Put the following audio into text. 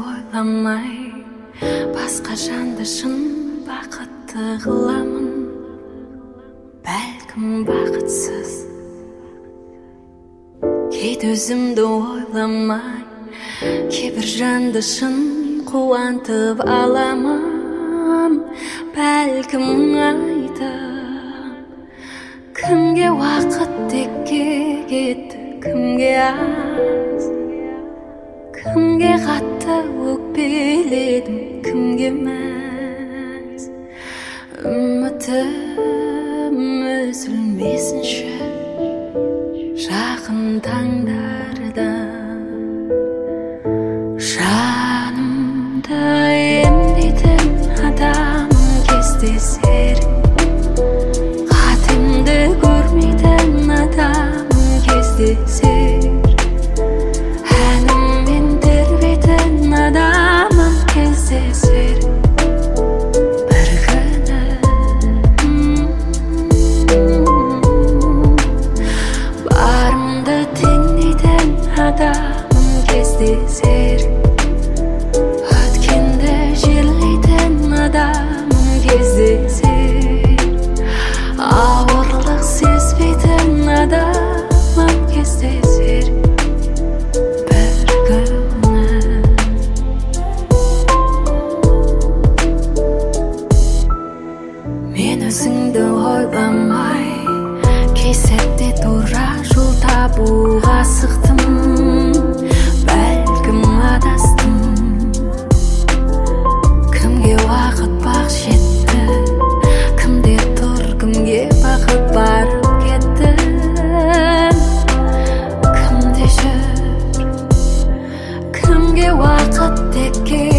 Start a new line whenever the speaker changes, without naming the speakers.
ойламай басқа жанды шын бақытты қыламын. Бәлкім бақытсыз кейде өзімді ойламай кейбір жанды шын қуантып аламын. Бәлкім айтам кімге уақыт текке кетті, кімге аз, кімге қатты өкпеледім, кімге мәз. Үмітім үзілмесінші жақын таңдарда, жанымды емдейтін адамым кездесер, қатемді көрмейтін адамым кездесер, әніммен тербейтін адамым кездесер бір күні. Барымды теңдейтін адамым кездесер, өткенді жерлейтін адамым кездесер, ауырлық сезбейтін адамым кездесер бір күні. Мен өзіңді ойламай кей сәтте тура жол табуға асықтым. Бәлкім адастым, кімге уақыт бақ жетті, кімде тұр, кімге бақыт барып кетті, кімде жүр, кімге уақыт текке